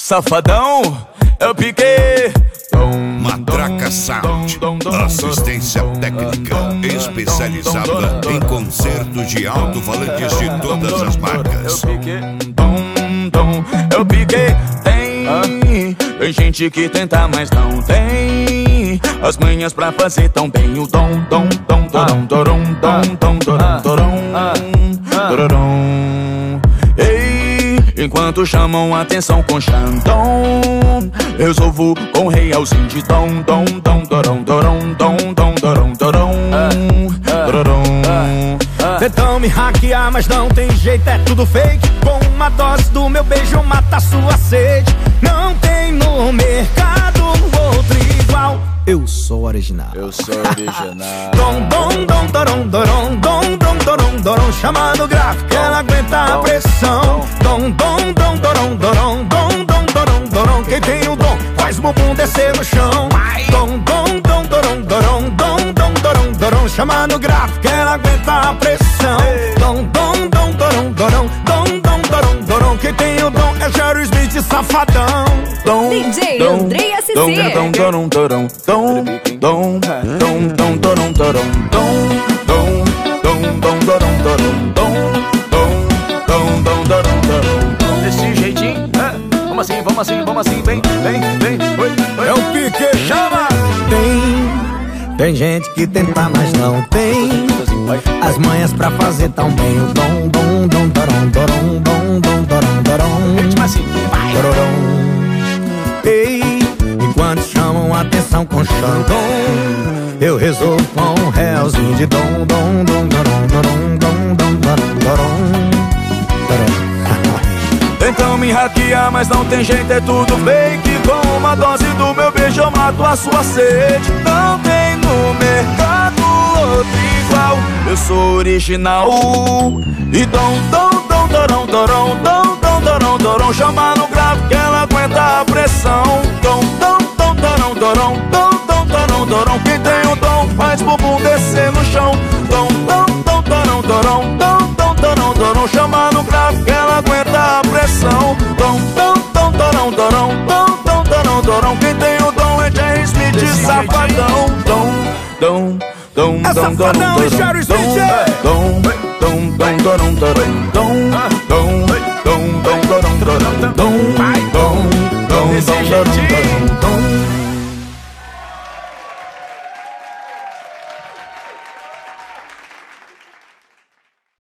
Safadão, eu piquei. Matraca Sound, assistência técnica especializada em concertos de alto-falantes de todas as marcas. Eu piquei, tem gente que tenta, mas não tem as manhas pra fazer tão bem o dom, dom, dom, dom, dom, dom, dom, dom, dom. Ei, enquanto chamam a atenção com Xandão, resolvo com realzinho de dom, dom, dom, dom, dom, dom, dom, dom, dom. Tentam me hackear, mas não tem jeito, é tudo fake. Com uma dose do meu beijo mata sua sede. Não tem no mercado outro igual. Eu sou original. Eu sou original. Dom, dom, dom, dorom, dorom, dom, dom, dorom, dorom. Chamando gráfico, ela aguenta a pressão. Dom, dom, dom, dorom, dorom, dom, dom, dorom, dorom. Quem tem o dom faz o bumbum descer no chão. Dom, dom, dom, dorom, dorom, dom, dom, dorom, dorom. Chamando gráfico, ela aguenta a pressão. Dom, dom, dom, dorom, dorom, dom, dom, dorom, dorom. Quem tem o dom é Jerry Smith, safadão. Dom, DJ dom, Andrei SC. dom, dom, dom, dom, dom, dom, dom, dom, dom, dom, dom. Desse jeitinho, vamos assim, vem, é o pique, chama! Tem gente que tenta, mas não tem as manhas pra fazer tão bem o dom, dom, dom, dorom, dorom, dom, dom, dorom, dorom. Ei, enquanto chamam a atenção com Xandão, eu resolvo com um realzinho de dom, dom, dom, dorom, dorom, dom, dom, dorom, dorom. Tentam me hackear, mas não tem jeito, é tudo fake. Com uma dose do meu beijo eu mato a sua sede. Não tem no mercado outro igual. Eu sou original. E dom, dom, dom, dorom, dorom, dom, dom, dorom, dorom. Chama no grave que ela aguenta a pressão. Dom, dom, dom, dorom, dorom, dom, dom, dorom, dorom. Quem tem o dom faz bumbum descer no chão. Dom, dom, dom, dorom, dorom, dom, dom, dorom, dorom. Chama no grave que ela aguenta a pressão. Dom, dom, dom, dorom, dorom, dom, dom, dorom, dorom. Quem tem o dom é Jerry Smith, safadão. Dom, dom, dom, dom, safadão e Jerry Smith. dom, dom, dom, dom, dom, dom.